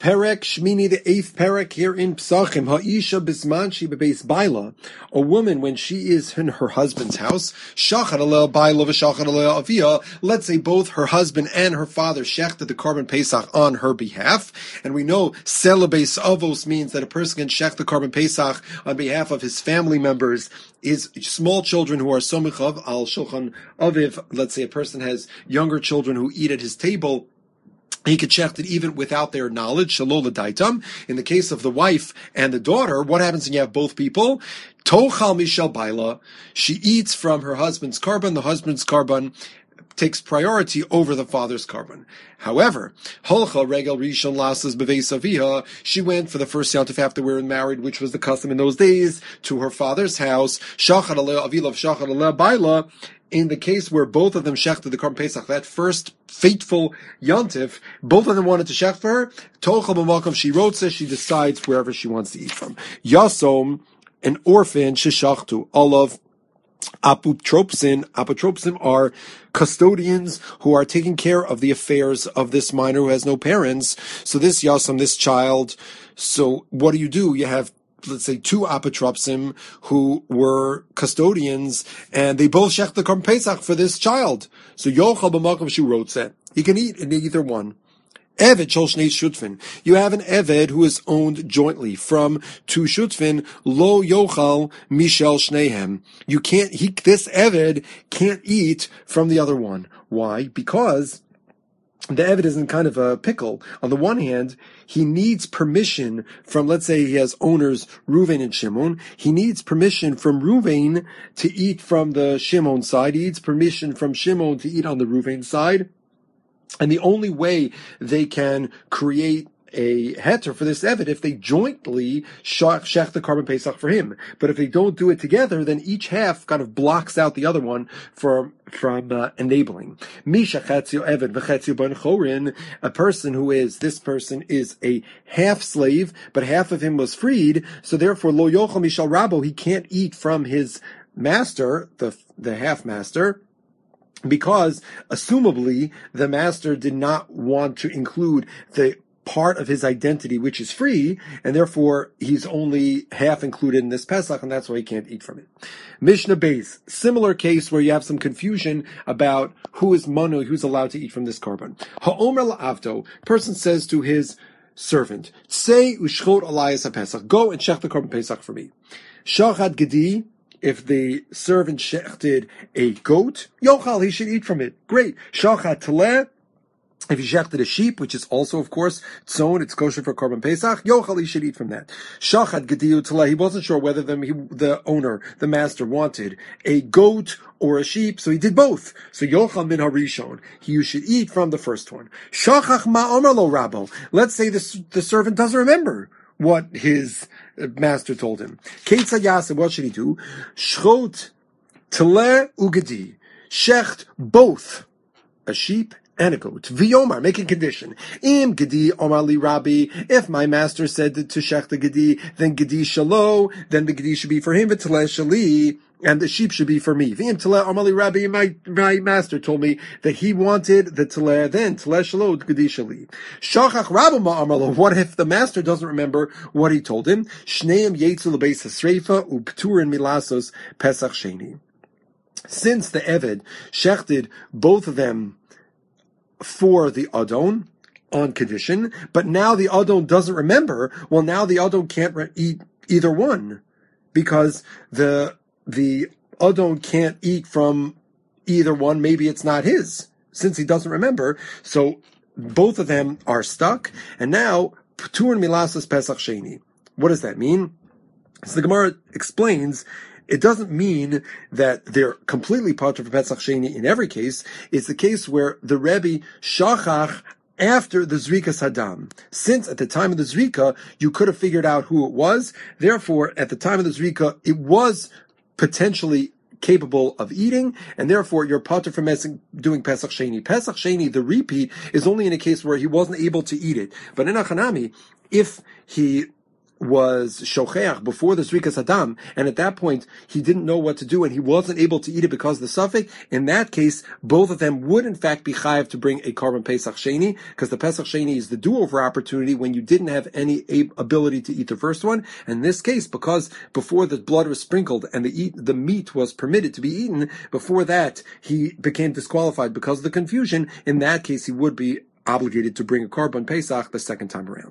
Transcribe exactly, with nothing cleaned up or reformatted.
Perek Shmini, the eighth perek here in Psachim. Ha'isha bismanshi bebeis baila. A woman, when she is in her husband's house, shachat aleh baila v'shachat aleh avia. Let's say both her husband and her father shechted the korban pesach on her behalf, and we know sela beis avos means that a person can shech the korban pesach on behalf of his family members. Is small children who are somichav al shulchan aviv. Let's say a person has younger children who eat at his table. He could shecht it even without their knowledge. Shalol l'daitam. In the case of the wife and the daughter, what happens when you have both people? Tochal mishal baila. She eats from her husband's korban. The husband's korban takes priority over the father's korban. However, holcha regel rishon lasas beveis aviha. She went for the first yontif after we were married, which was the custom in those days, to her father's house. Shachar aleh avilav shachar aleh baila. In the case where both of them shechted the korban pesach, that first fateful yontif, both of them wanted to shecht for her. Tochal b'makom she wrote says she decides wherever she wants to eat from. Yasom, an orphan, sheshachtu, olav. Apotropsin, apotropsin are custodians who are taking care of the affairs of this minor who has no parents. So this yasam, this child, so what do you do? You have, let's say, two apotropsim who were custodians, and they both shech the korban pesach for this child. So yochal b'makom she wrote it. He can eat in either one. Eved shel shnei shutfin. You have an Eved who is owned jointly from two shutfin. Lo yochal mishel shneihem. You can't. He, this Eved can't eat from the other one. Why? Because the Eved is in kind of a pickle. On the one hand, he needs permission from, let's say he has owners Reuven and Shimon. He needs permission from Reuven to eat from the Shimon side. He needs permission from Shimon to eat on the Reuven side. And the only way they can create a heter for this Eved if they jointly shech the korban pesach for him. But if they don't do it together, then each half kind of blocks out the other one from from uh, enabling. Misha chatzio Eved v'chatzio ben chorin, a person who is, this person is a half slave, but half of him was freed, so therefore lo yochel mishal rabo, he can't eat from his master, the the half master, because, assumably, the master did not want to include the part of his identity which is free, and therefore he's only half included in this Pesach, and that's why he can't eat from it. Mishnah Beis, similar case where you have some confusion about who is manu, who's allowed to eat from this korban. Ha'omer la'avdo, person says to his servant, say ushchot alayas ha-Pesach, go and shech the korban Pesach for me. Shachad gedi, if the servant shechted a goat, yochal, he should eat from it. Great. Shachat teleh, if he shechted a sheep, which is also, of course, tzon, it's kosher for korban pesach, yochal, he should eat from that. Shachat gediyu teleh, he wasn't sure whether the, he, the owner, the master, wanted a goat or a sheep, so he did both. So yochal min harishon, you should eat from the first one. Shachach ma omer lo rabo, let's say the, the servant doesn't remember what his master told him. Keitza yaseh, what should he do? Shchot teleh ugedi, shecht both a sheep and a goat. V'yomar, make a condition. Im gedi omar li rabbi, if my master said to shecht the gedi, then gedi shalo, then the gedi should be for him, v'teleh shali, and the sheep should be for me. V'im teleh omar li rabbi, my, my master told me that he wanted the teleh, then teleh shalo, gedi shali. Shachach rabbi ma'amar, what if the master doesn't remember what he told him? Shneim yetzu l'beis hasreifa, u'pturin milasos pesach sheni. Since the Eved shechted both of them for the Adon, on condition, but now the Adon doesn't remember, well now the Adon can't re- eat either one, because the the Adon can't eat from either one, maybe it's not his, since he doesn't remember, so both of them are stuck, and now, P'tur milasas pesach sheni. What does that mean? So the Gemara explains, it doesn't mean that they're completely patur for Pesach Sheni in every case. It's the case where the Rebbe shachach after the Zrikas Hadam. Since at the time of the Zrika, you could have figured out who it was. Therefore, at the time of the Zrika, it was potentially capable of eating, and therefore you're patur for doing Pesach Sheni. Pesach Sheni, the repeat, is only in a case where he wasn't able to eat it. But in Achanami, if he was shocheach before the Zrikas Adam, and at that point he didn't know what to do and he wasn't able to eat it because of the suffix, in that case, both of them would in fact be chayav to bring a Korban Pesach Sheni, because the Pesach Sheni is the do-over opportunity when you didn't have any ability to eat the first one. And in this case, because before the blood was sprinkled and the eat, the meat was permitted to be eaten, before that he became disqualified because of the confusion. In that case, he would be obligated to bring a Korban Pesach the second time around.